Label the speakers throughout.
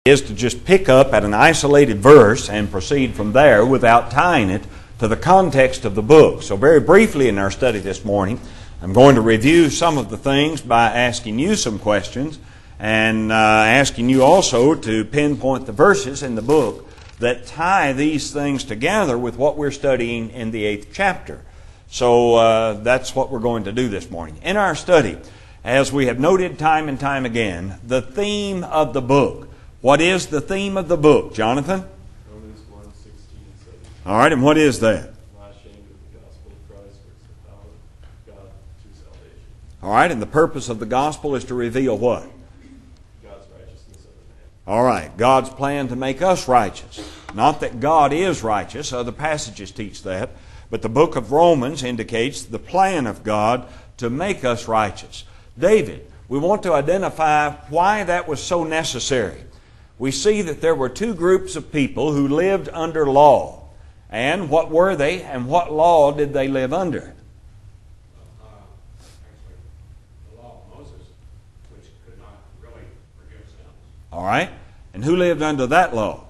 Speaker 1: is to just pick up at an isolated verse and proceed from there without tying it to the context of the book. So very briefly in our study this morning, I'm going to review some of the things by asking you some questions and asking you also to pinpoint the verses in the book that tie these things together with what we're studying in the 8th chapter. So that's what we're going to do this morning. In our study, as we have noted time and time again, the theme of the book. What is the theme of the book, Jonathan?
Speaker 2: Romans 1:16 and 17.
Speaker 1: All right, and what is that?
Speaker 2: Not ashamed of the gospel of Christ, for it's the power of God to salvation.
Speaker 1: All right, and the purpose of the gospel is to reveal what?
Speaker 2: God's righteousness of the man.
Speaker 1: All right, God's plan to make us righteous. Not that God is righteous, other passages teach that, but the book of Romans indicates the plan of God to make us righteous. David, we want to identify why that was so necessary. We see that there were two groups of people who lived under law. And what were they, and what law did they live under?
Speaker 3: Actually, the law of Moses, which could not really forgive sins.
Speaker 1: All right, and who lived under that law?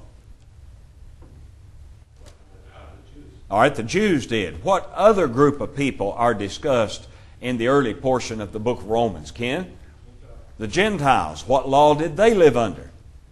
Speaker 3: The Jews.
Speaker 1: All right, the Jews did. What other group of people are discussed in the early portion of the book of Romans, Ken? The Gentiles. What law did they live under?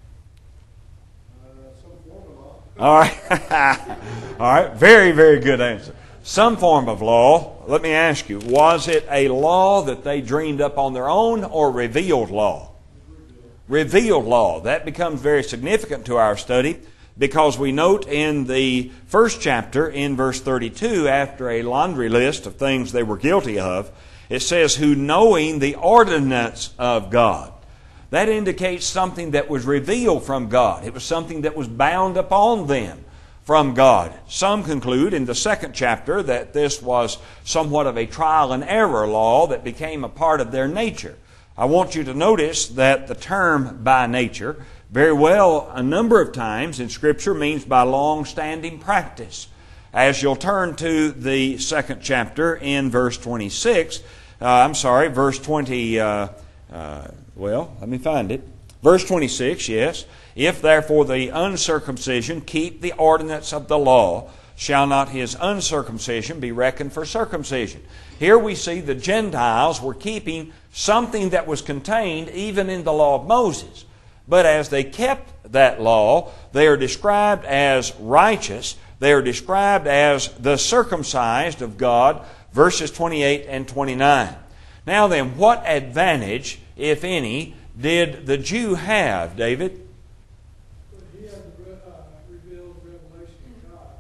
Speaker 3: Some form of law.
Speaker 1: All right. All right. Very, very good answer. Some form of law. Let me ask you, was it a law that they dreamed up on their own or revealed law? Revealed law. That becomes very significant to our study because we note in the first chapter in verse 32, after a laundry list of things they were guilty of, it says, who knowing the ordinance of God. That indicates something that was revealed from God. It was something that was bound upon them from God. Some conclude in the second chapter that this was somewhat of a trial and error law that became a part of their nature. I want you to notice that the term by nature, very well a number of times in Scripture, means by long-standing practice. As you'll turn to the second chapter in verse 26, verse 20... let me find it. Verse 26, yes. If therefore the uncircumcision keep the ordinance of the law, shall not his uncircumcision be reckoned for circumcision? Here we see the Gentiles were keeping something that was contained even in the law of Moses. But as they kept that law, they are described as righteous. They are described as the circumcised of God, verses 28 and 29. Now then, what advantage, if any, did the Jew have, David?
Speaker 4: But he had the revealed revelation of God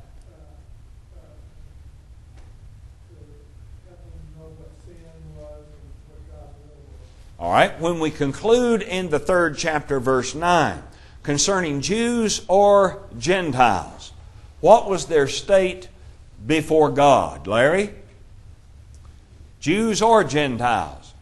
Speaker 4: to help him know what sin was and what God's will was.
Speaker 1: All right, when we conclude in the third chapter, verse 9, concerning Jews or Gentiles, what was their state before God, Larry? Jews or Gentiles?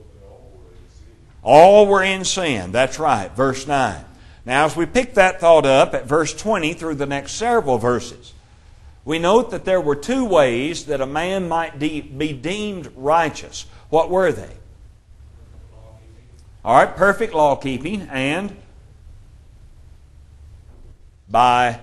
Speaker 1: All were in sin. That's right, verse 9. Now, as we pick that thought up at verse 20 through the next several verses, we note that there were two ways that a man might be deemed righteous. What were they? All right, perfect law keeping, and by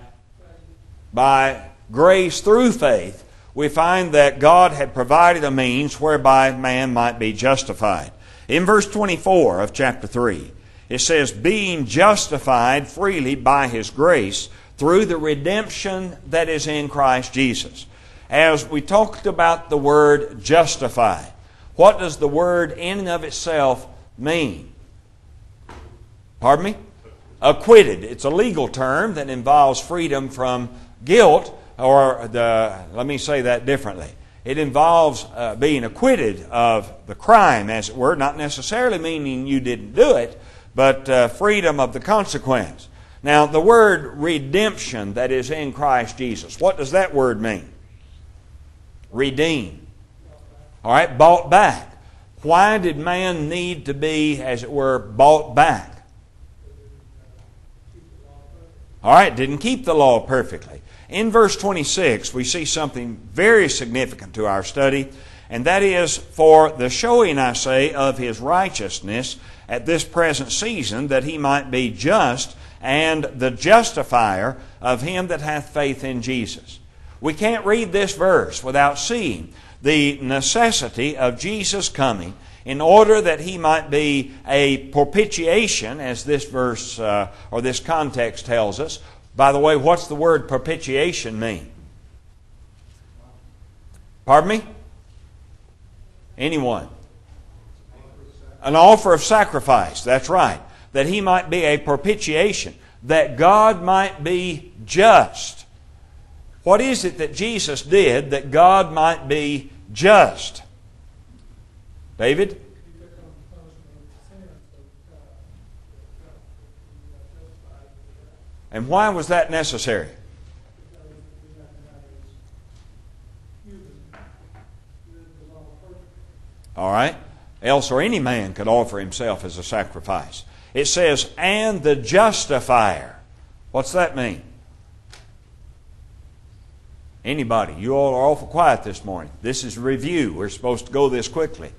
Speaker 1: grace through faith, we find that God had provided a means whereby man might be justified. In verse 24 of chapter 3, it says, being justified freely by His grace through the redemption that is in Christ Jesus. As we talked about the word justified, what does the word in and of itself mean? Pardon me? Acquitted. It's a legal term that involves freedom from guilt, or let me say that differently. It involves being acquitted of the crime, as it were, not necessarily meaning you didn't do it, but freedom of the consequence. Now, the word redemption that is in Christ Jesus, what does that word mean? Redeem. All right, bought back. Why did man need to be, as it were, bought back? All right, didn't keep the law perfectly. In verse 26, we see something very significant to our study, and that is for the showing, I say, of His righteousness at this present season, that He might be just and the justifier of him that hath faith in Jesus. We can't read this verse without seeing the necessity of Jesus coming in order that he might be a propitiation, as this verse or this context tells us. By the way, what's the word propitiation mean? Pardon me? Anyone? An offer of sacrifice, that's right. That he might be a propitiation, that God might be just. What is it that Jesus did that God might be just? David?
Speaker 4: He took on the punishment of sin, so justified with that.
Speaker 1: And why was that necessary?
Speaker 4: Because we recognize human live the law perfectly.
Speaker 1: All right? Else or any man could offer himself as a sacrifice. It says, and the justifier. What's that mean? Anybody? You all are awful quiet this morning. This is review. We're supposed to go this quickly.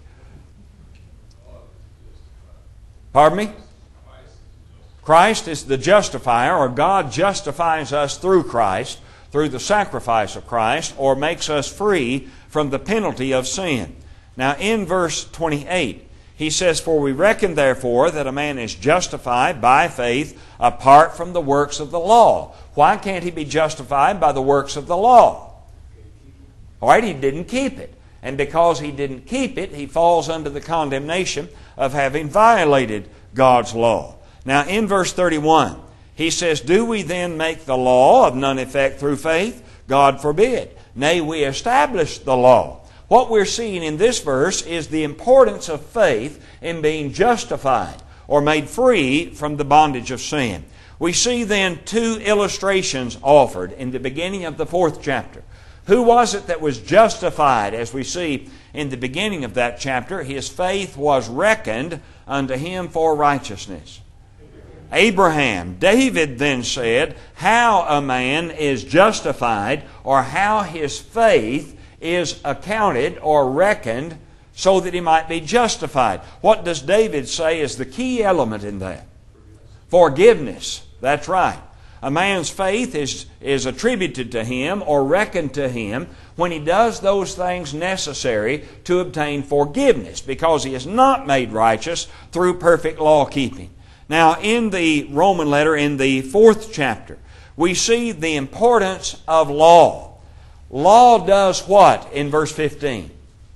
Speaker 1: Pardon me? Christ is the justifier, or God justifies us through Christ, through the sacrifice of Christ, or makes us free from the penalty of sin. Now in verse 28, he says, for we reckon therefore that a man is justified by faith apart from the works of the law. Why can't he be justified by the works of the law? All right, he didn't keep it. And because he didn't keep it, he falls under the condemnation of having violated God's law. Now in verse 31, he says, do we then make the law of none effect through faith? God forbid. Nay, we establish the law. What we're seeing in this verse is the importance of faith in being justified or made free from the bondage of sin. We see then two illustrations offered in the beginning of the 4th chapter. Who was it that was justified? As we see in the beginning of that chapter, his faith was reckoned unto him for righteousness. Abraham. David then said how a man is justified, or how his faith is accounted or reckoned so that he might be justified. What does David say is the key element in that? Forgiveness. That's right. A man's faith is attributed to him or reckoned to him when he does those things necessary to obtain forgiveness, because he is not made righteous through perfect law keeping. Now in the Roman letter, in the 4th chapter, we see the importance of law. Law does what in verse 15?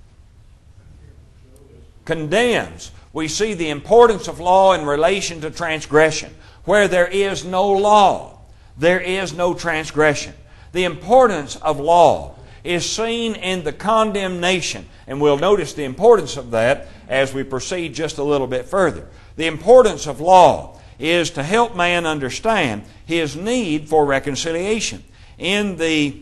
Speaker 1: Condemns. We see the importance of law in relation to transgression. Where there is no law, there is no transgression. The importance of law is seen in the condemnation. And we'll notice the importance of that as we proceed just a little bit further. The importance of law is to help man understand his need for reconciliation. In the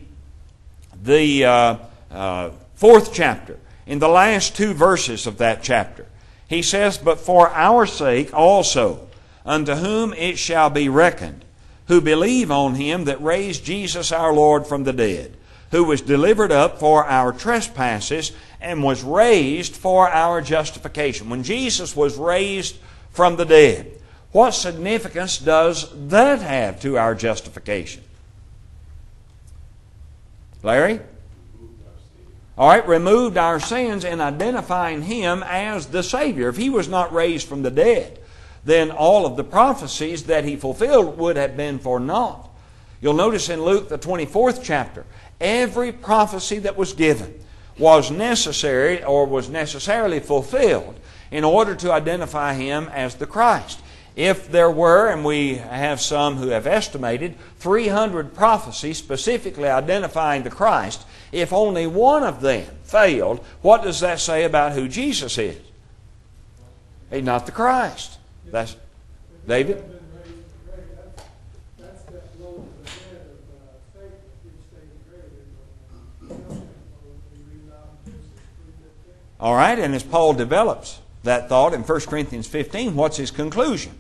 Speaker 1: 4th chapter, in the last 2 verses of that chapter, he says, but for our sake also, unto whom it shall be reckoned, who believe on him that raised Jesus our Lord from the dead, who was delivered up for our trespasses and was raised for our justification. When Jesus was raised from the dead, what significance does that have to our justification? Larry? All right, removed our sins in identifying him as the Savior. If he was not raised from the dead, then all of the prophecies that he fulfilled would have been for naught. You'll notice in Luke, the 24th chapter, every prophecy that was given was necessary or was necessarily fulfilled in order to identify him as the Christ. If there were, and we have some who have estimated, 300 prophecies specifically identifying the Christ, if only one of them failed, what does that say about who Jesus is? He's not the Christ. That's David?
Speaker 4: That's that blow to the head of Satan, which stated greater.
Speaker 1: All right, and as Paul develops that thought in 1 Corinthians 15, what's his conclusion?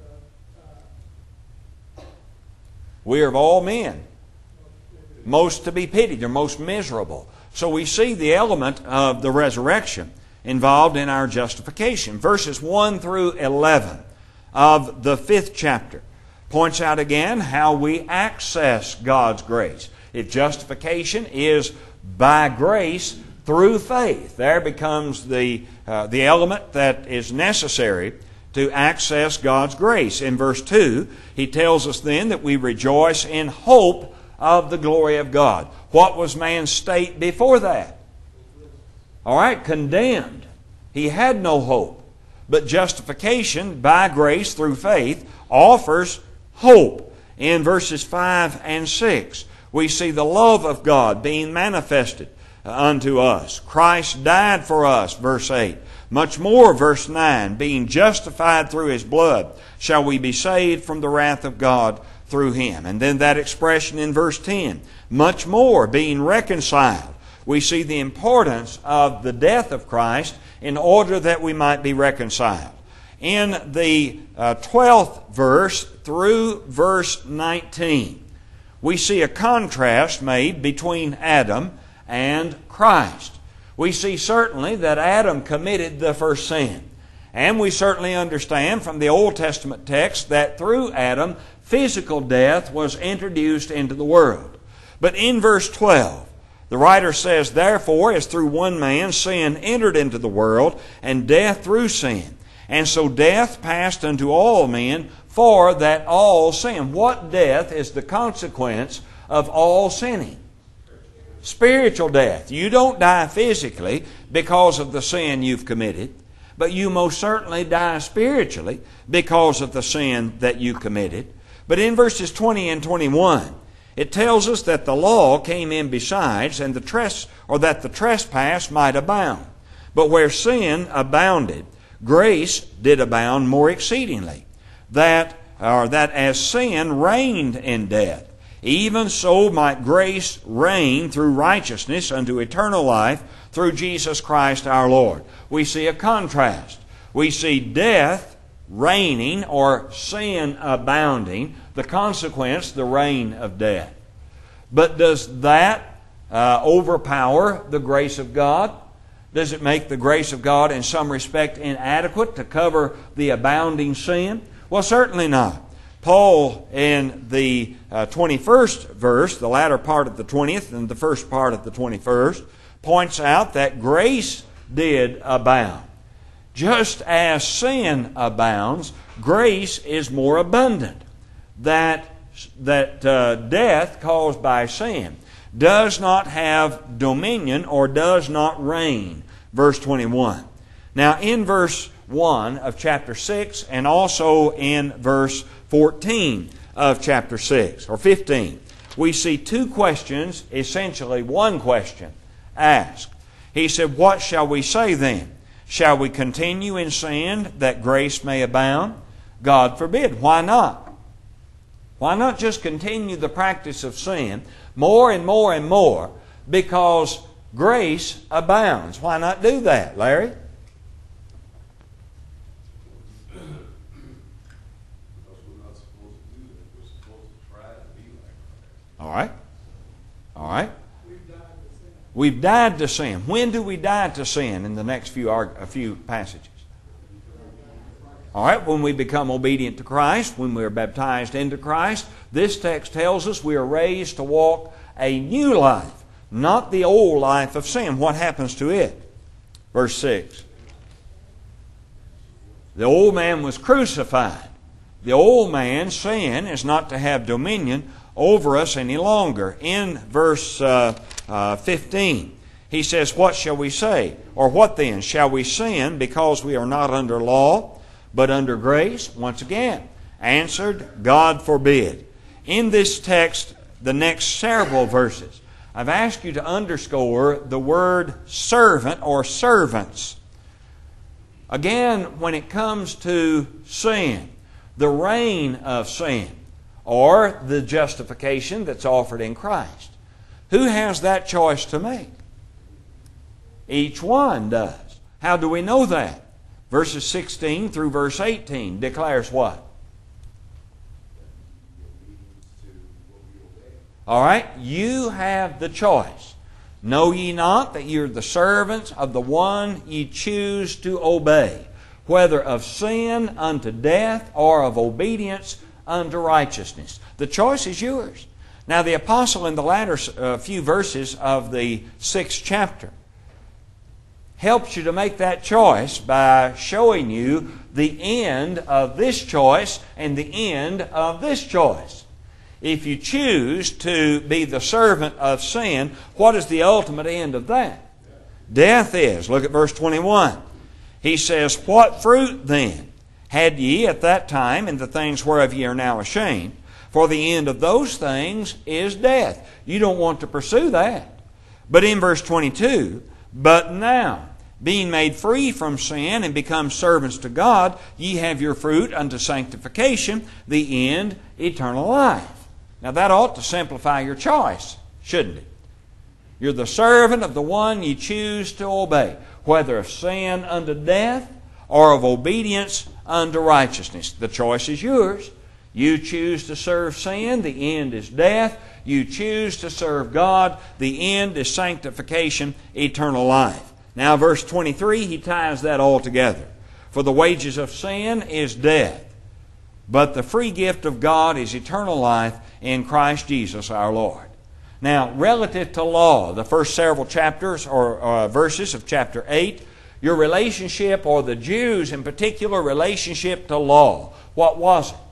Speaker 1: We are of all men most to be pitied, or most miserable. So we see the element of the resurrection involved in our justification. Verses 1 through 11 of the 5th chapter Points out again how we access God's grace. If justification is by grace through faith, there becomes the element that is necessary to access God's grace. In verse 2, he tells us then that we rejoice in hope of the glory of God. What was man's state before that? All right, condemned. He had no hope. But justification by grace through faith offers hope. In verses 5 and 6, we see the love of God being manifested unto us. Christ died for us, verse 8. Much more, verse 9, being justified through His blood, shall we be saved from the wrath of God through Him. And then that expression in verse 10, much more, being reconciled. We see the importance of the death of Christ in order that we might be reconciled. In the 12th verse through verse 19, we see a contrast made between Adam and Christ. We see certainly that Adam committed the first sin. And we certainly understand from the Old Testament text that through Adam, physical death was introduced into the world. But in verse 12, the writer says, therefore, as through one man sin entered into the world, and death through sin. And so death passed unto all men, for that all sin. What death is the consequence of all sinning? Spiritual death. You don't die physically because of the sin you've committed, but you most certainly die spiritually because of the sin that you committed. But in verses 20 and 21, it tells us that the law came in besides, and that the trespass might abound. But where sin abounded, grace did abound more exceedingly. That as sin reigned in death, even so might grace reign through righteousness unto eternal life through Jesus Christ our Lord. We see a contrast. We see death reigning, or sin abounding, the consequence, the reign of death. But does that overpower the grace of God? Does it make the grace of God in some respect inadequate to cover the abounding sin? Well, certainly not. Paul, in the 21st verse, the latter part of the 20th and the first part of the 21st, points out that grace did abound. Just as sin abounds, grace is more abundant. That death caused by sin does not have dominion or does not reign. Verse 21. Now in verse 1 of chapter 6 and also in verse 14 of chapter 6 or 15, we see two questions, essentially one question asked. He said, what shall we say then? Shall we continue in sin that grace may abound? God forbid. Why not? Why not just continue the practice of sin more and more and more because grace abounds? Why not do that, Larry?
Speaker 2: Because we're not supposed to do that. We're supposed to try to be like Christ.
Speaker 1: All right. All right.
Speaker 4: We've died to sin.
Speaker 1: We've died to sin. When do we die to sin in the next few passages? All right, when we become obedient to Christ, when we are baptized into Christ, this text tells us we are raised to walk a new life, not the old life of sin. What happens to it? Verse 6. The old man was crucified. The old man, sin, is not to have dominion over us any longer. In verse 15, he says, what shall we say? Or what then? Shall we sin because we are not under law, but under grace? Once again, answered, God forbid. In this text, the next several verses, I've asked you to underscore the word servant or servants. Again, when it comes to sin, the reign of sin, or the justification that's offered in Christ, who has that choice to make? Each one does. How do we know that? Verses 16 through verse 18 declares what? All right, you have the choice. Know ye not that ye are the servants of the one ye choose to obey, whether of sin unto death or of obedience unto righteousness. The choice is yours. Now the apostle in the latter few verses of the 6th chapter helps you to make that choice by showing you the end of this choice and the end of this choice. If you choose to be the servant of sin, what is the ultimate end of that? Death is. Look at verse 21. He says, What fruit then had ye at that time in the things whereof ye are now ashamed? For the end of those things is death. You don't want to pursue that. But in verse 22, But now, being made free from sin and become servants to God, ye have your fruit unto sanctification, the end, eternal life. Now that ought to simplify your choice, shouldn't it? You're the servant of the one you choose to obey, whether of sin unto death or of obedience unto righteousness. The choice is yours. You choose to serve sin, the end is death. You choose to serve God, the end is sanctification, eternal life. Now verse 23, he ties that all together. For the wages of sin is death, but the free gift of God is eternal life in Christ Jesus our Lord. Now, relative to law, the first several chapters or verses of chapter 8, your relationship, or the Jews in particular, relationship to law, what was it?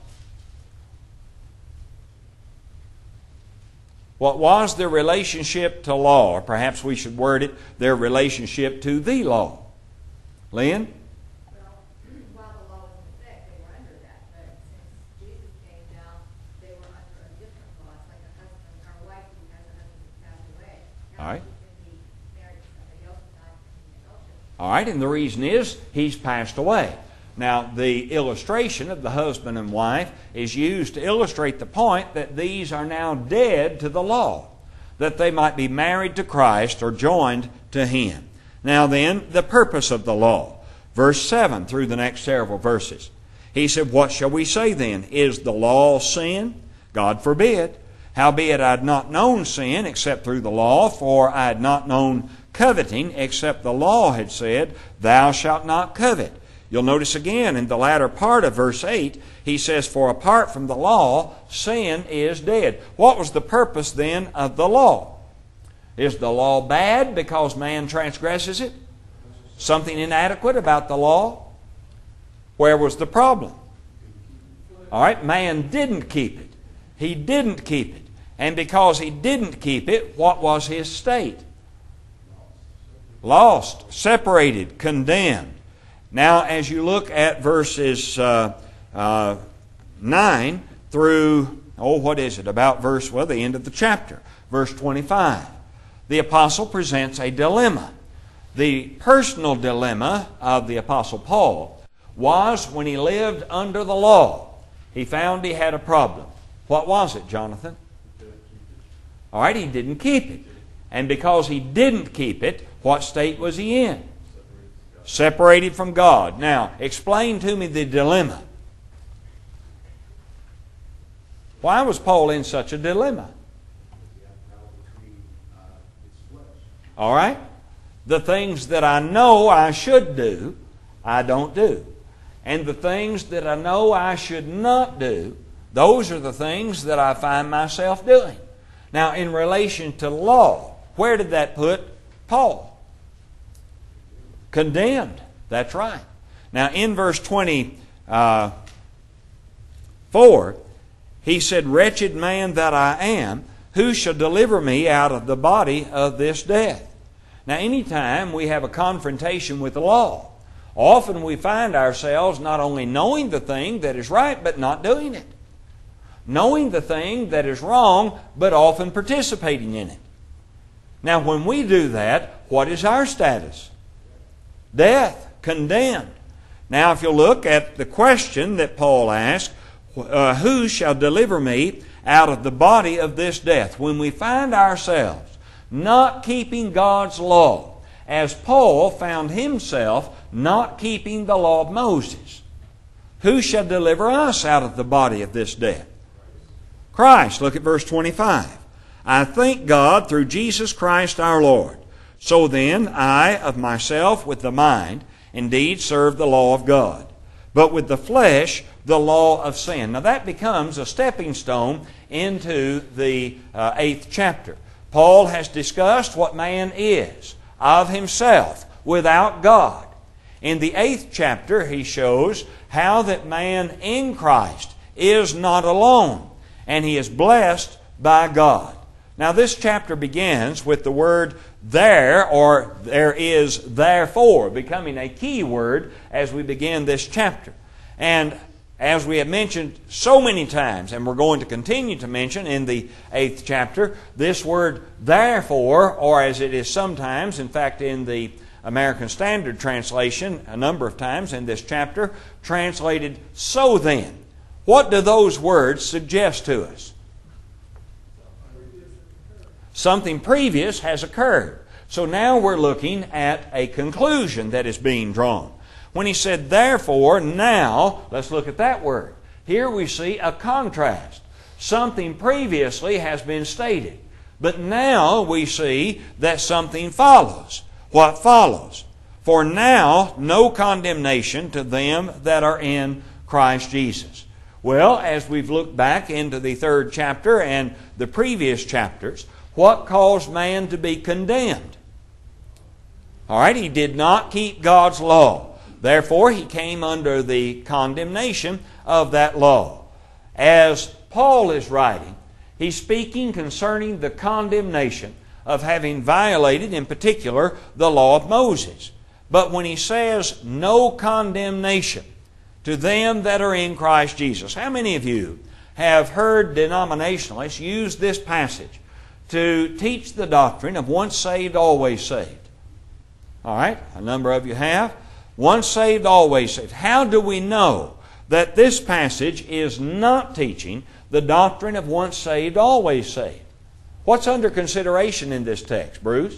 Speaker 1: What was their relationship to law? Or perhaps we should word it, their relationship to the law. Lynn?
Speaker 5: Well, while the law was in effect, they were under that. But since Jesus came down, they were under a different law. It's like a husband or a wife who has a husband who passed away. Now
Speaker 1: All right.
Speaker 5: she can be married to somebody else without committing adultery.
Speaker 1: All right, and the reason is he's passed away. Now, the illustration of the husband and wife is used to illustrate the point that these are now dead to the law, that they might be married to Christ or joined to Him. Now then, the purpose of the law. Verse 7 through the next several verses. He said, What shall we say then? Is the law sin? God forbid. Howbeit I had not known sin except through the law, for I had not known coveting except the law had said, Thou shalt not covet. You'll notice again in the latter part of verse 8, he says, For apart from the law, sin is dead. What was the purpose then of the law? Is the law bad because man transgresses it? Something inadequate about the law? Where was the problem? All right, man didn't keep it. He didn't keep it. And because he didn't keep it, what was his state? Lost, separated, condemned. Now, as you look at verses 9 through, the end of the chapter, verse 25, the apostle presents a dilemma. The personal dilemma of the apostle Paul was when he lived under the law, he found he had a problem. What was it, Jonathan? All right, he didn't keep it. And because he didn't keep it, what state was he in? Separated from God. Now, explain to me the dilemma. Why was Paul in such a dilemma? All right? The things that I know I should do, I don't do. And the things that I know I should not do, those are the things that I find myself doing. Now, in relation to law, where did that put Paul? Condemned. That's right. Now, in verse 24, he said, Wretched man that I am, who shall deliver me out of the body of this death? Now, anytime we have a confrontation with the law, often we find ourselves not only knowing the thing that is right, but not doing it. Knowing the thing that is wrong, but often participating in it. Now, when we do that, what is our status? Death, condemned. Now, if you look at the question that Paul asked, who shall deliver me out of the body of this death? When we find ourselves not keeping God's law, as Paul found himself not keeping the law of Moses, who shall deliver us out of the body of this death? Christ. Look at verse 25. I thank God through Jesus Christ our Lord. So then, I of myself with the mind indeed serve the law of God. but with the flesh, the law of sin. Now that becomes a stepping stone into the 8th chapter. Paul has discussed what man is of himself without God. In the 8th chapter, he shows how that man in Christ is not alone, and he is blessed by God. Now this chapter begins with the word there, or there is therefore, becoming a key word as we begin this chapter. And as we have mentioned so many times, and we're going to continue to mention in the 8th chapter, this word therefore, or as it is sometimes, in fact in the American Standard Translation, a number of times in this chapter, translated so then. What do those words suggest to us? Something previous has occurred. So now we're looking at a conclusion that is being drawn. When he said, therefore, now, let's look at that word. Here we see a contrast. Something previously has been stated, but now we see that something follows. What follows? For now, no condemnation to them that are in Christ Jesus. Well, as we've looked back into the 3rd chapter and the previous chapters, what caused man to be condemned? All right, he did not keep God's law. Therefore, he came under the condemnation of that law. As Paul is writing, he's speaking concerning the condemnation of having violated, in particular, the law of Moses. But when he says, no condemnation to them that are in Christ Jesus, how many of you have heard denominationalists use this passage to teach the doctrine of once saved, always saved? All right, a number of you have. Once saved, always saved. How do we know that this passage is not teaching the doctrine of once saved, always saved? What's under consideration in this text, Bruce?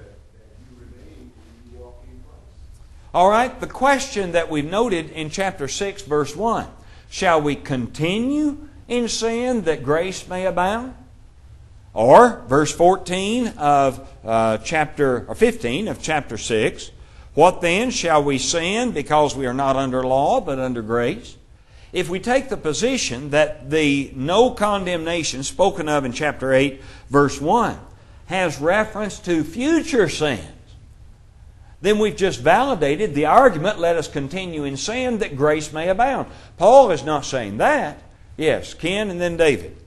Speaker 1: All right, the question that we've noted in chapter 6, verse 1. Shall we continue in sin that grace may abound? Or, verse 14 of 15 of chapter 6. What then? Shall we sin because we are not under law but under grace? If we take the position that the no condemnation spoken of in chapter 8, verse 1, has reference to future sins, then we've just validated the argument, let us continue in sin that grace may abound. Paul is not saying that. Yes, Ken and then David.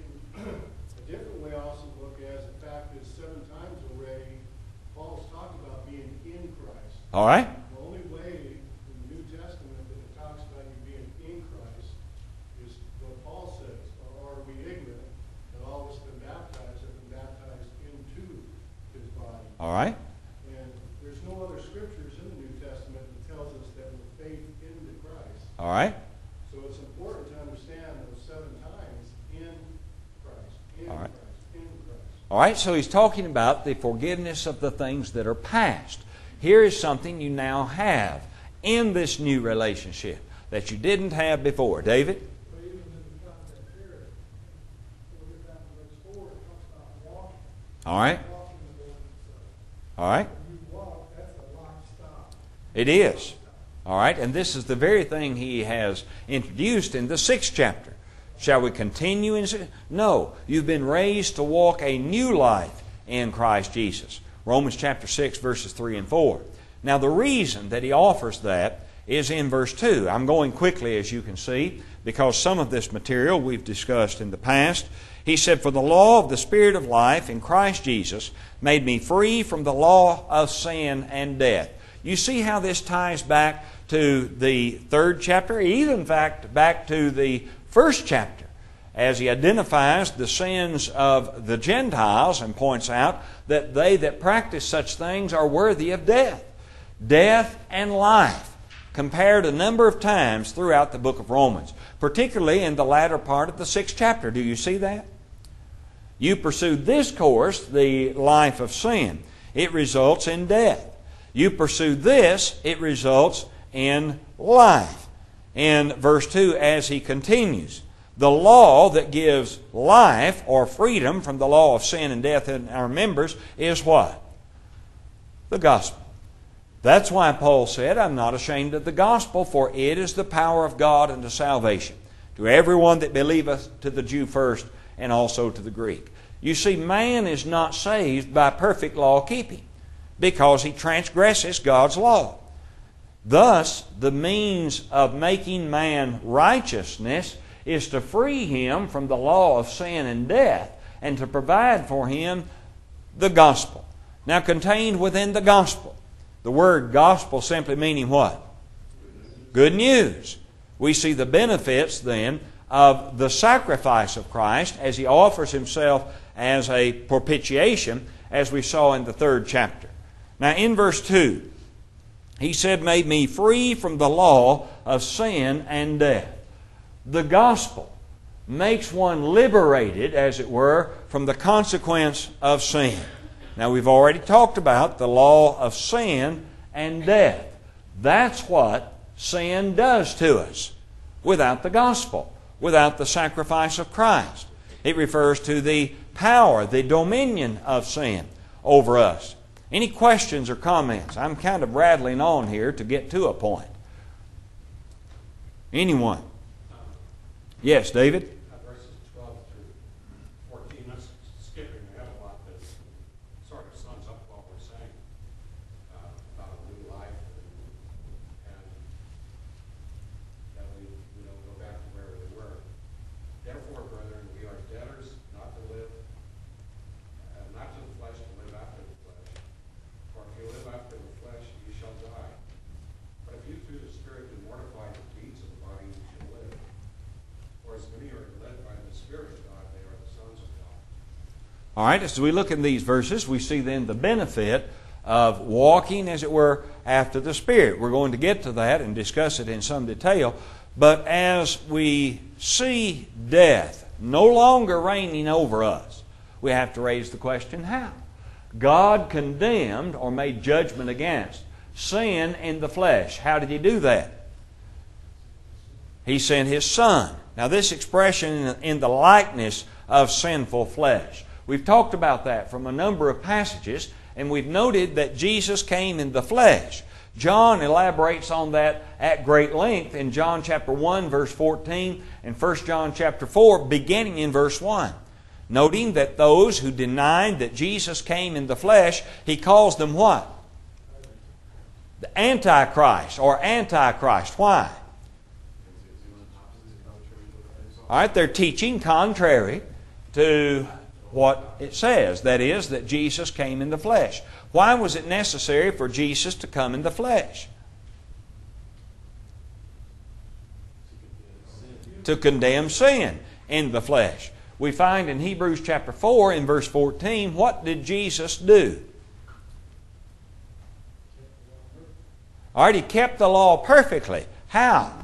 Speaker 4: A different way I also look at it is the fact that 7 times already Paul's talked about being in Christ.
Speaker 1: All right.
Speaker 4: The only way in the New Testament that it talks about you being in Christ is what Paul says. Or are we ignorant that all of us been baptized have been baptized into his body?
Speaker 1: All right.
Speaker 4: And there's no other scriptures in the New Testament that tells us that we're faith into Christ.
Speaker 1: All right.
Speaker 4: So it's important to understand those 7 times in Christ, in
Speaker 1: All right.
Speaker 4: Christ, in Christ.
Speaker 1: All right, so he's talking about the forgiveness of the things that are past. Here is something you now have in this new relationship that you didn't have before. David?
Speaker 4: But even in the context here, we'll get down to verse 4, it talks about walking.
Speaker 1: All right.
Speaker 4: Walking the Lord himself.
Speaker 1: All right.
Speaker 4: When you walk, that's a lifestyle.
Speaker 1: It is. All right, and this is the very thing he has introduced in the 6th chapter. Shall we continue in sin? No. You've been raised to walk a new life in Christ Jesus. Romans chapter 6, verses 3 and 4. Now the reason that he offers that is in verse 2. I'm going quickly, as you can see, because some of this material we've discussed in the past. He said, for the law of the Spirit of life in Christ Jesus made me free from the law of sin and death. You see how this ties back to the 3rd chapter, even in fact back to the 1st chapter, as he identifies the sins of the Gentiles and points out that they that practice such things are worthy of death. Death and life compared a number of times throughout the book of Romans, particularly in the latter part of the 6th chapter. Do you see that? You pursue this course, the life of sin. It results in death. You pursue this, it results in life. In verse 2, as he continues, the law that gives life or freedom from the law of sin and death in our members is what? The gospel. That's why Paul said, I'm not ashamed of the gospel, for it is the power of God unto salvation, to everyone that believeth, to the Jew first, and also to the Greek. You see, man is not saved by perfect law keeping, because he transgresses God's law. Thus, the means of making man righteousness is to free him from the law of sin and death, and to provide for him the gospel. Now, contained within the gospel, the word gospel simply meaning what? Good news. We see the benefits then of the sacrifice of Christ as He offers Himself as a propitiation, as we saw in the 3rd chapter. Now in verse 2, He said, made me free from the law of sin and death. The gospel makes one liberated, as it were, from the consequence of sin. Now we've already talked about the law of sin and death. That's what sin does to us without the gospel, without the sacrifice of Christ. It refers to the power, the dominion of sin over us. Any questions or comments? I'm kind of rattling on here to get to a point. Anyone? Yes, David?
Speaker 3: Verses 12 through 14, that's skipping ahead a lot, but sort of sums up what we're saying about a new life and that we don't go back to where we were. Therefore, brethren, we are debtors not to live, not to the flesh, to live after the flesh. For if you live after the flesh, you shall die. But if you through the Spirit do mortify the deeds of the body, you shall live. For as many are led by the Spirit of God, they are the sons of God.
Speaker 1: All right, as we look in these verses, we see then the benefit of walking, as it were, after the Spirit. We're going to get to that and discuss it in some detail. But as we see death no longer reigning over us, we have to raise the question, how? God condemned or made judgment against sin in the flesh. How did He do that? He sent His Son. Now this expression, in the likeness of sinful flesh. We've talked about that from a number of passages, and we've noted that Jesus came in the flesh. John elaborates on that at great length in John chapter 1, verse 14, and 1 John chapter 4, beginning in verse 1. Noting that those who denied that Jesus came in the flesh, He calls them what? The Antichrist or Antichrist. Why? All right, they're teaching contrary to what it says. That is, that Jesus came in the flesh. Why was it necessary for Jesus to come in the flesh? To condemn sin in the flesh. We find in Hebrews chapter 4 in verse 14, what did Jesus do? All right, He kept the law perfectly. How?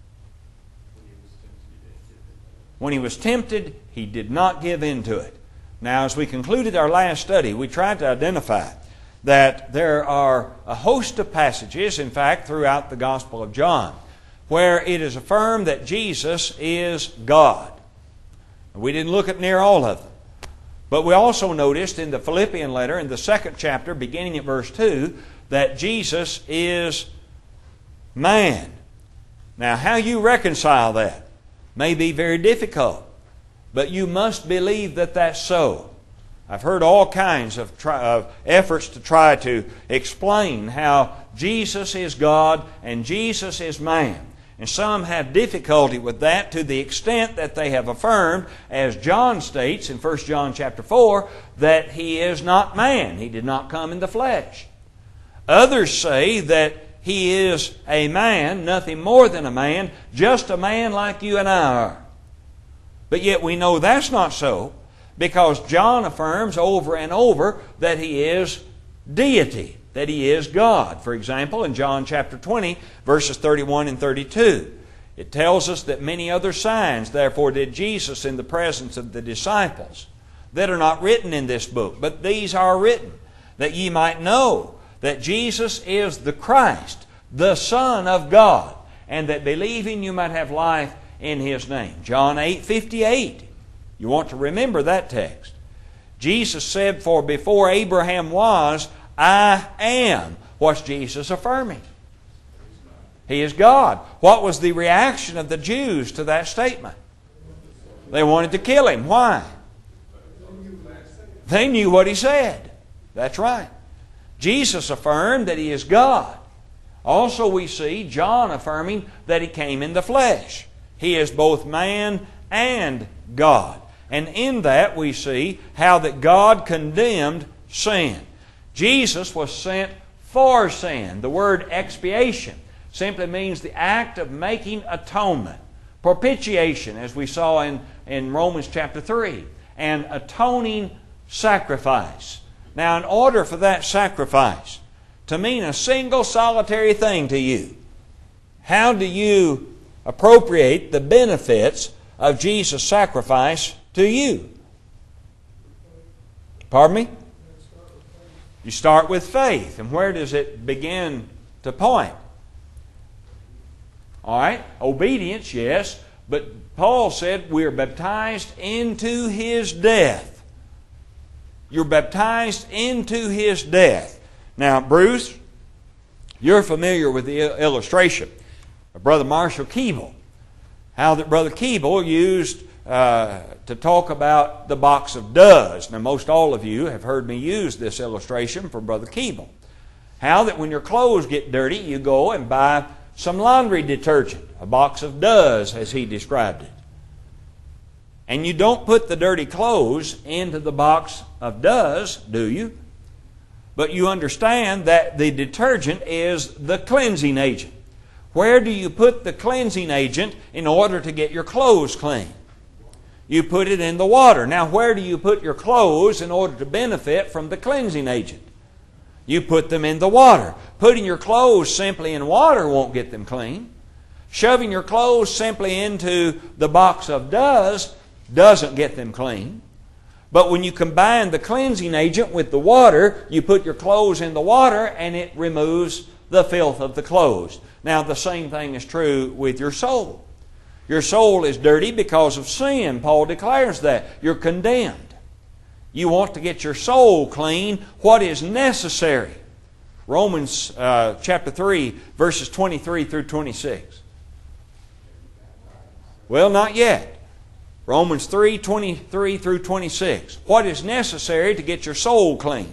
Speaker 1: When He was tempted, He did not give in to it. Now, as we concluded our last study, we tried to identify that there are a host of passages, in fact, throughout the Gospel of John, where it is affirmed that Jesus is God. We didn't look at near all of them. But we also noticed in the Philippian letter, in the 2nd chapter, beginning at verse 2, that Jesus is man. Now, how you reconcile that may be very difficult, but you must believe that that's so. I've heard all kinds of efforts to try to explain how Jesus is God and Jesus is man. And some have difficulty with that to the extent that they have affirmed, as John states in 1 John chapter 4, that He is not man. He did not come in the flesh. Others say that He is a man, nothing more than a man, just a man like you and I are. But yet we know that's not so, because John affirms over and over that He is deity, that He is God. For example, in John chapter 20, verses 31 and 32, it tells us that many other signs, therefore, did Jesus in the presence of the disciples, that are not written in this book, but these are written, that ye might know that Jesus is the Christ, the Son of God, and that believing you might have life in His name. John 8:58. You want to remember that text. Jesus said, for before Abraham was, I am. What's Jesus affirming? He is God. What was the reaction of the Jews to that statement? They wanted to kill Him. Why? They knew what He said. That's right. Jesus affirmed that He is God. Also we see John affirming that He came in the flesh. He is both man and God. And in that we see how that God condemned sin. Jesus was sent for sin. The word expiation simply means the act of making atonement. Propitiation, as we saw in Romans chapter 3. And atoning sacrifice. Now, in order for that sacrifice to mean a single solitary thing to you, how do you appropriate the benefits of Jesus' sacrifice to you? Pardon me? You start with faith. And where does it begin to point? All right, obedience, yes, but Paul said we are baptized into His death. You're baptized into His death. Now, Bruce, you're familiar with the illustration of Brother Marshall Keeble. How that Brother Keeble used to talk about the box of does. Now, most all of you have heard me use this illustration for Brother Keeble. How that when your clothes get dirty, you go and buy some laundry detergent, a box of does, as he described it. And you don't put the dirty clothes into the box of does, do you? But you understand that the detergent is the cleansing agent. Where do you put the cleansing agent in order to get your clothes clean? You put it in the water. Now, where do you put your clothes in order to benefit from the cleansing agent? You put them in the water. Putting your clothes simply in water won't get them clean. Shoving your clothes simply into the box of doesn't get them clean. But when you combine the cleansing agent with the water, you put your clothes in the water and it removes the filth of the clothes. Now, the same thing is true with your soul. Your soul is dirty because of sin. Paul declares that. You're condemned. You want to get your soul clean. What is necessary? Romans chapter 3, verses 23 through 26. Well, not yet. Romans 3, 23 through 26. What is necessary to get your soul clean?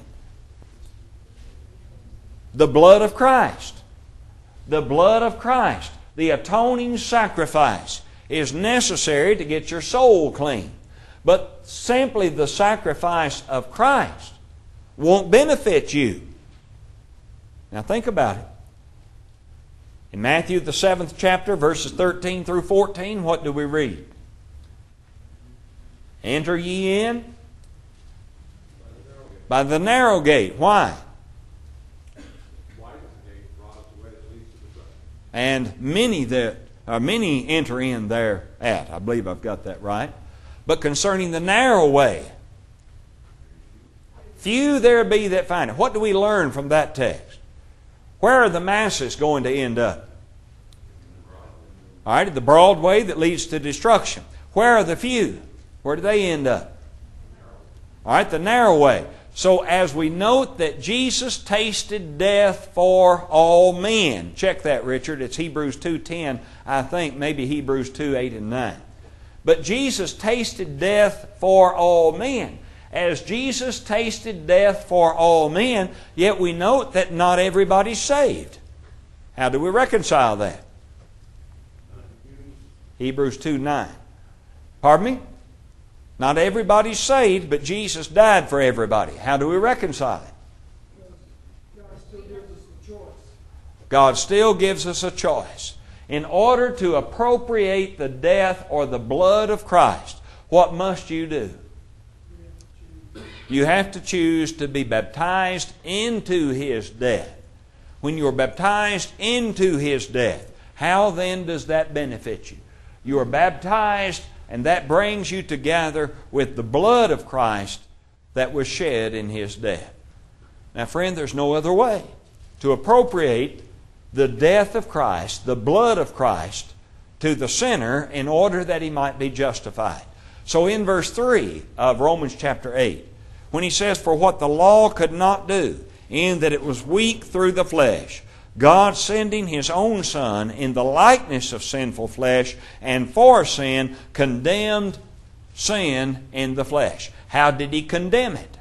Speaker 1: The blood of Christ. The blood of Christ. The atoning sacrifice is necessary to get your soul clean. But simply the sacrifice of Christ won't benefit you. Now think about it. In Matthew the 7th chapter, verses 13 through 14, what do we read? Enter ye in by the narrow gate. Why? And many enter in thereat. I believe I've got that right. But concerning the narrow way, few there be that find it. What do we learn from that text? Where are the masses going to end up? All right, the broad way that leads to destruction. Where are the few? Where do they end up? All right, the narrow way. So as we note that Jesus tasted death for all men. Check that, Richard. It's Hebrews 2:10. I think maybe Hebrews 2:8 and 9. But Jesus tasted death for all men. As Jesus tasted death for all men, yet we note that not everybody's saved. How do we reconcile that? Hebrews 2:9. Pardon me? Not everybody's saved, but Jesus died for everybody. How do we reconcile it?
Speaker 4: God still gives us a choice.
Speaker 1: God still gives us a choice. In order to appropriate the death or the blood of Christ, what must you do? You have to choose to be baptized into His death. When you are baptized into His death, how then does that benefit you? You are baptized, and that brings you together with the blood of Christ that was shed in His death. Now, friend, there's no other way to appropriate the death of Christ, the blood of Christ, to the sinner in order that he might be justified. So in verse 3 of Romans chapter 8, when he says, "For what the law could not do, in that it was weak through the flesh, God sending His own Son in the likeness of sinful flesh, and for sin condemned sin in the flesh. How did He condemn it?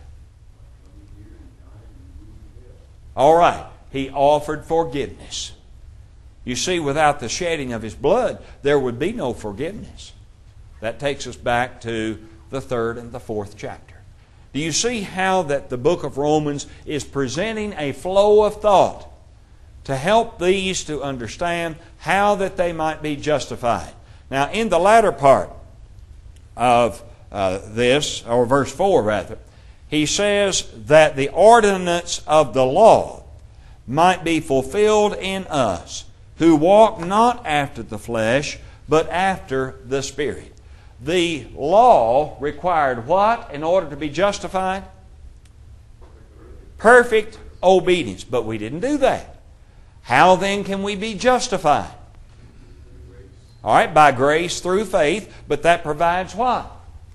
Speaker 1: All right, He offered forgiveness. You see, without the shedding of His blood, there would be no forgiveness. That takes us back to the 3rd and the 4th chapter. Do you see how that the book of Romans is presenting a flow of thought to help these to understand how that they might be justified? Now, in the latter part of this, or verse 4 rather, he says that the ordinance of the law might be fulfilled in us, who walk not after the flesh, but after the Spirit. The law required what in order to be justified? Perfect obedience. But we didn't do that. How then can we be justified? All right, by grace through faith, but that provides what?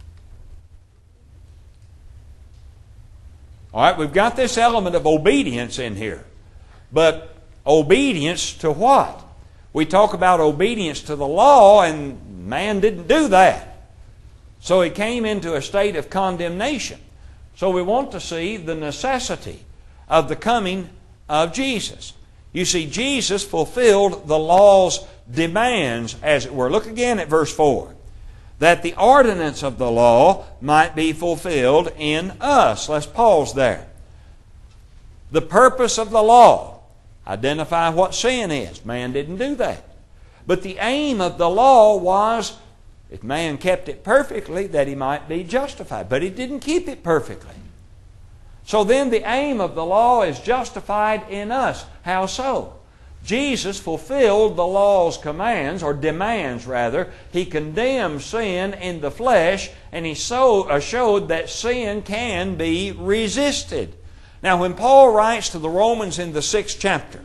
Speaker 1: All right, we've got this element of obedience in here. But obedience to what? We talk about obedience to the law, and man didn't do that. So he came into a state of condemnation. So we want to see the necessity of the coming of Jesus. You see, Jesus fulfilled the law's demands, as it were. Look again at verse 4. That the ordinance of the law might be fulfilled in us. Let's pause there. The purpose of the law, identify what sin is. Man didn't do that. But the aim of the law was, if man kept it perfectly, that he might be justified. But he didn't keep it perfectly. So then the aim of the law is justified in us. How so? Jesus fulfilled the law's commands, or demands rather. He condemned sin in the flesh, and He showed that sin can be resisted. Now when Paul writes to the Romans in the 6th chapter,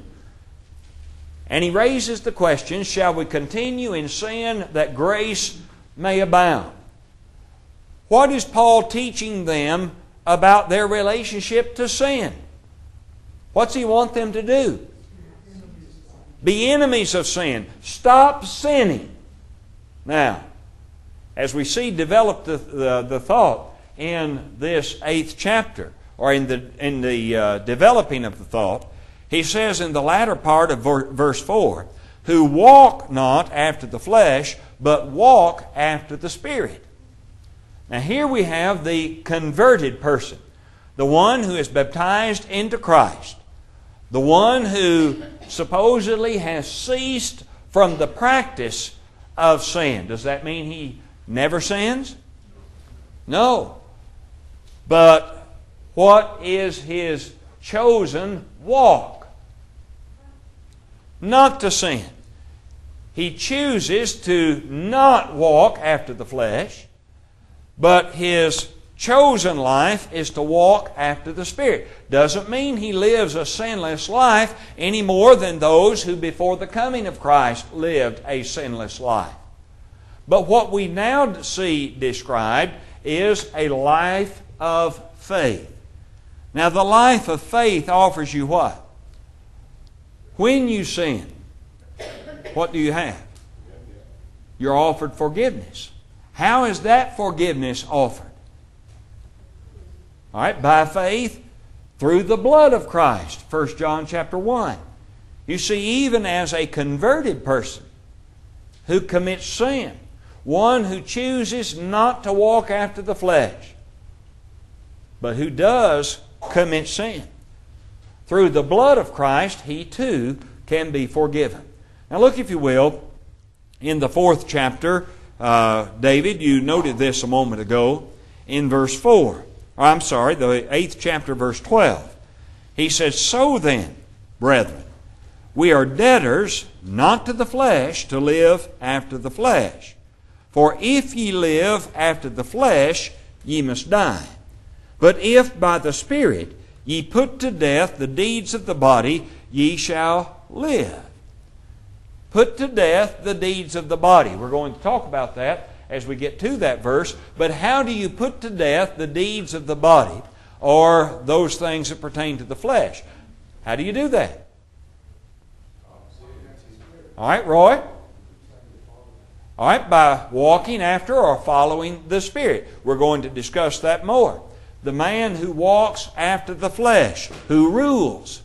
Speaker 1: and he raises the question, shall we continue in sin that grace may abound? What is Paul teaching them about their relationship to sin? What's he want them to do? Be enemies of sin. Stop sinning. Now, as we see develop the thought in this 8th chapter, or in the developing of the thought, he says in the latter part of verse 4, who walk not after the flesh, but walk after the Spirit. Now here we have the converted person, the one who is baptized into Christ, the one who supposedly has ceased from the practice of sin. Does that mean he never sins? No. But what is his chosen walk? Not to sin. He chooses to not walk after the flesh, but his chosen life is to walk after the Spirit. Doesn't mean he lives a sinless life any more than those who before the coming of Christ lived a sinless life. But what we now see described is a life of faith. Now the life of faith offers you what? When you sin, what do you have? You're offered forgiveness. How is that forgiveness offered? All right, by faith through the blood of Christ, 1 John chapter 1. You see, even as a converted person who commits sin, one who chooses not to walk after the flesh, but who does commit sin, through the blood of Christ, he too can be forgiven. Now look, if you will, in the 4th chapter, David, you noted this a moment ago, in verse 4. The 8th chapter, verse 12. He says, so then, brethren, we are debtors not to the flesh to live after the flesh. For if ye live after the flesh, ye must die. But if by the Spirit ye put to death the deeds of the body, ye shall live. Put to death the deeds of the body. We're going to talk about that as we get to that verse. But how do you put to death the deeds of the body? or those things that pertain to the flesh. How do you do that? All right, Roy? All right, by walking after or following the Spirit. We're going to discuss that more. The man who walks after the flesh, who rules.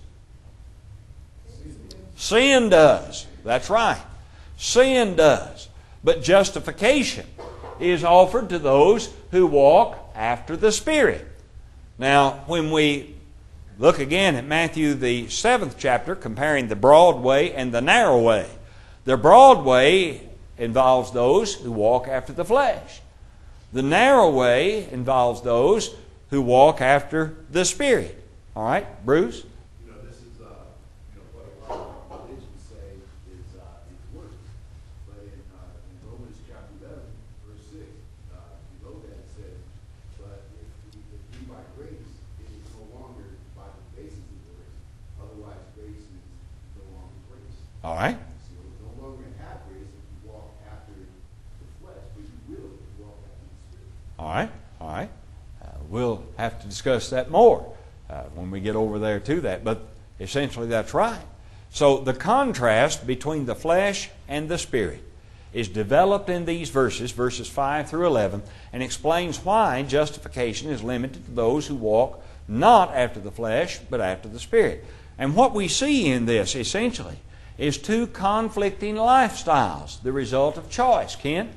Speaker 1: Sin does. That's right. Sin does. But justification is offered to those who walk after the Spirit. Now, when we look again at Matthew the 7th chapter, comparing the broad way and the narrow way. The broad way involves those who walk after the flesh. The narrow way involves those who walk after the Spirit. All right, Bruce?
Speaker 6: This is, what a lot of religions say is works. But in Romans chapter 11, verse 6, below that it says, but if we by grace, it is no longer by the basis of works. Otherwise, grace is no longer grace.
Speaker 1: All right.
Speaker 6: So you no longer have grace if you walk after the flesh, but you will if you walk after the Spirit.
Speaker 1: All right, all right. We'll have to discuss that more when we get over there to that. But essentially that's right. So the contrast between the flesh and the Spirit is developed in these verses, verses 5 through 11, and explains why justification is limited to those who walk not after the flesh, but after the Spirit. And what we see in this, essentially, is two conflicting lifestyles, the result of choice. Ken?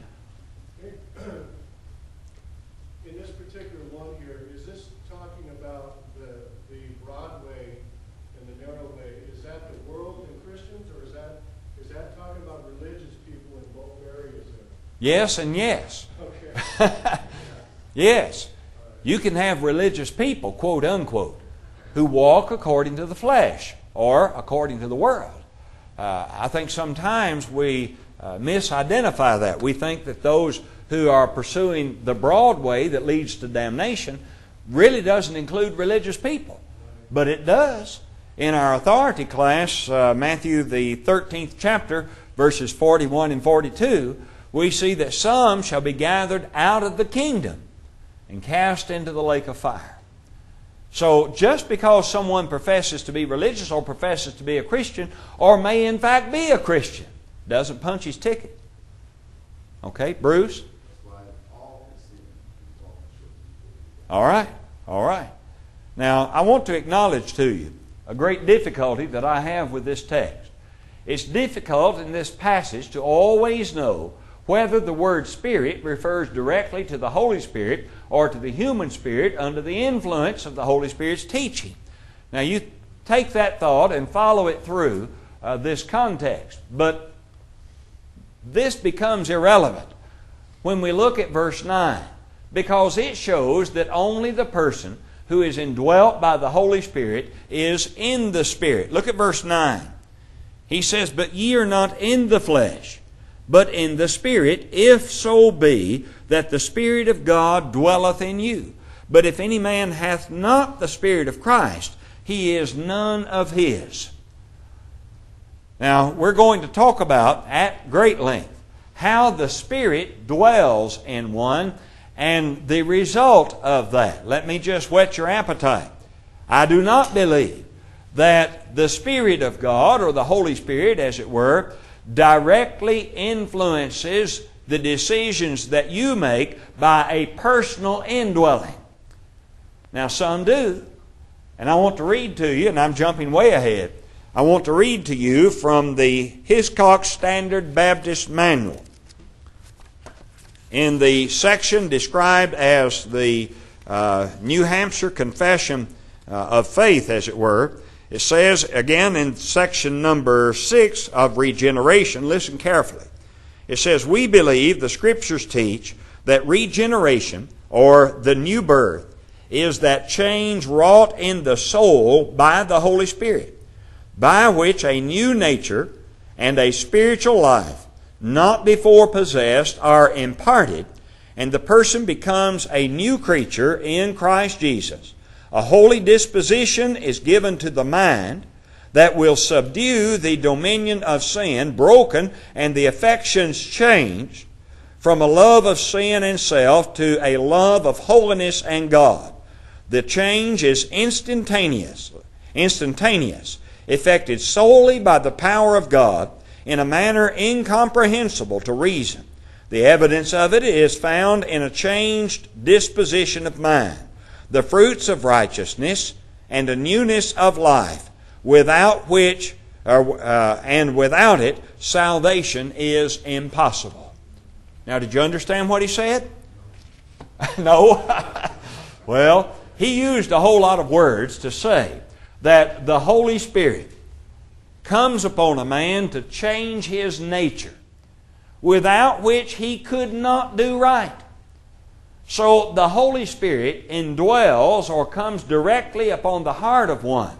Speaker 4: In this particular one here, is this talking about the broad way and the narrow way? Is that the world and Christians, or is that talking about religious people in both areas there?
Speaker 1: Yes and yes.
Speaker 4: Okay.
Speaker 1: Yes. You can have religious people, quote unquote, who walk according to the flesh or according to the world. I think sometimes we misidentify that. We think that those who are pursuing the broad way that leads to damnation really doesn't include religious people. But it does. In our authority class, Matthew the 13th chapter, verses 41 and 42, we see that some shall be gathered out of the kingdom and cast into the lake of fire. So just because someone professes to be religious or professes to be a Christian or may in fact be a Christian doesn't punch his ticket. Okay, Bruce? All right, all right. Now, I want to acknowledge to you a great difficulty that I have with this text. It's difficult in this passage to always know whether the word Spirit refers directly to the Holy Spirit or to the human spirit under the influence of the Holy Spirit's teaching. Now, you take that thought and follow it through this context. But this becomes irrelevant when we look at verse 9, because it shows that only the person who is indwelt by the Holy Spirit is in the Spirit. Look at verse 9. He says, but ye are not in the flesh, but in the Spirit, if so be that the Spirit of God dwelleth in you. But if any man hath not the Spirit of Christ, he is none of his. Now, we're going to talk about at great length how the Spirit dwells in one and the result of that. Let me just whet your appetite. I do not believe that the Spirit of God, or the Holy Spirit as it were, directly influences the decisions that you make by a personal indwelling. Now some do. And I want to read to you, and I'm jumping way ahead. I want to read to you from the Hiscox Standard Baptist Manual. In the section described as the New Hampshire Confession of Faith, as it were, it says, again in section number 6 of regeneration, listen carefully. It says, we believe the Scriptures teach that regeneration, or the new birth, is that change wrought in the soul by the Holy Spirit, by which a new nature and a spiritual life, not before possessed, are imparted, and the person becomes a new creature in Christ Jesus. A holy disposition is given to the mind that will subdue the dominion of sin, broken, and the affections changed from a love of sin and self to a love of holiness and God. The change is instantaneous, effected solely by the power of God in a manner incomprehensible to reason. The evidence of it is found in a changed disposition of mind, the fruits of righteousness, and a newness of life, without which, and without it, salvation is impossible. Now, did you understand what he said? No? Well, he used a whole lot of words to say that the Holy Spirit comes upon a man to change his nature, without which he could not do right. So the Holy Spirit indwells or comes directly upon the heart of one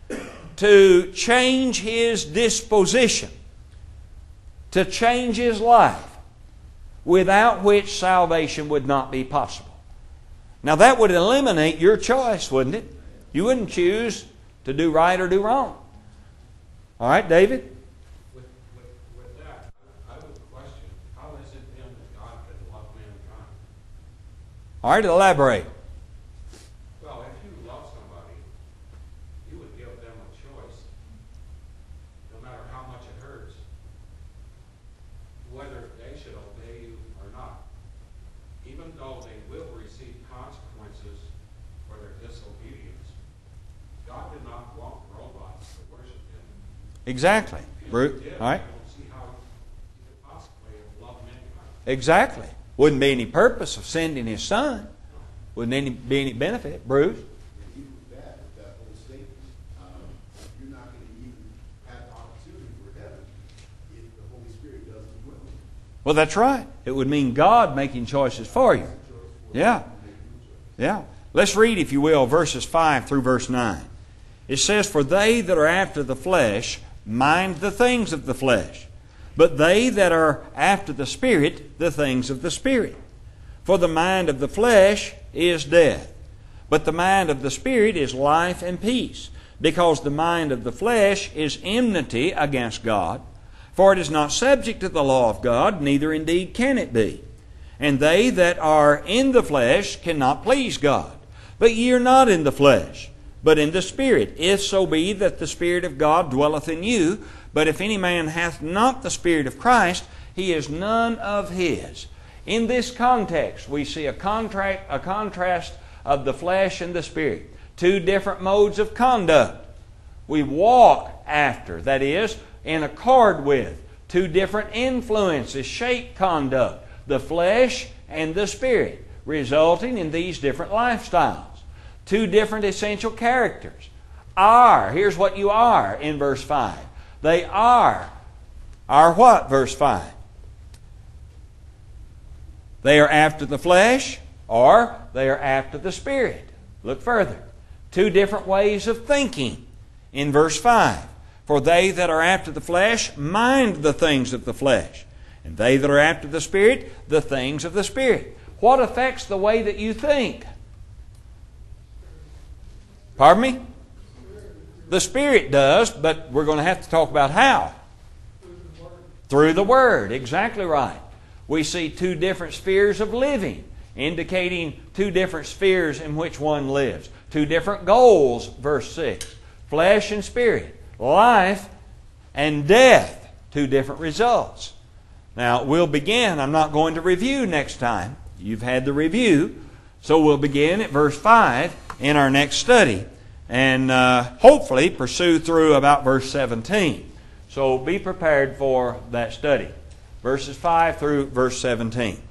Speaker 1: to change his disposition, to change his life, without which salvation would not be possible. Now that would eliminate your choice, wouldn't it? You wouldn't choose to do right or do wrong. All right, David?
Speaker 3: With that, I would question, how is it then that God could love mankind?
Speaker 1: All right, elaborate.
Speaker 3: Well, if you love somebody, you would give them a choice, no matter how much it hurts, whether they should obey you or not, even though they will receive consequences for their disobedience. God did not want robots to worship Him.
Speaker 1: Exactly. Bruce. All right.
Speaker 3: I don't see how He could possibly have loved mankind.
Speaker 1: Exactly. Wouldn't be any purpose of sending His Son. Wouldn't be any benefit. Bruce?
Speaker 6: Even with that whole statement, you're not going to even have the opportunity for heaven if the Holy Spirit doesn't dwell in you.
Speaker 1: Well, that's right. It would mean God making choices for you. Yeah. Yeah. Let's read, if you will, verses 5 through verse 9. It says, "For they that are after the flesh mind the things of the flesh, but they that are after the Spirit, the things of the Spirit. For the mind of the flesh is death, but the mind of the Spirit is life and peace, because the mind of the flesh is enmity against God. For it is not subject to the law of God, neither indeed can it be. And they that are in the flesh cannot please God. But ye are not in the flesh, but in the Spirit, if so be that the Spirit of God dwelleth in you. But if any man hath not the Spirit of Christ, he is none of His." In this context, we see a contrast of the flesh and the Spirit. Two different modes of conduct. We walk after, that is, in accord with. Two different influences shape conduct, the flesh and the Spirit, resulting in these different lifestyles. Two different essential characters. Here's what you are in verse 5. They are what, verse 5? They are after the flesh, or they are after the Spirit. Look further. Two different ways of thinking in verse 5. "For they that are after the flesh mind the things of the flesh, and they that are after the Spirit, the things of the Spirit." What affects the way that you think? Pardon me? The Spirit does, but we're going to have to talk about how. Through the Word. Exactly right. We see two different spheres of living, indicating two different spheres in which one lives. Two different goals, verse 6. Flesh and Spirit. Life and death. Two different results. Now, we'll begin. I'm not going to review next time. You've had the review. So we'll begin at verse 5 in our next study, and hopefully pursue through about verse 17. So be prepared for that study. Verses 5 through verse 17.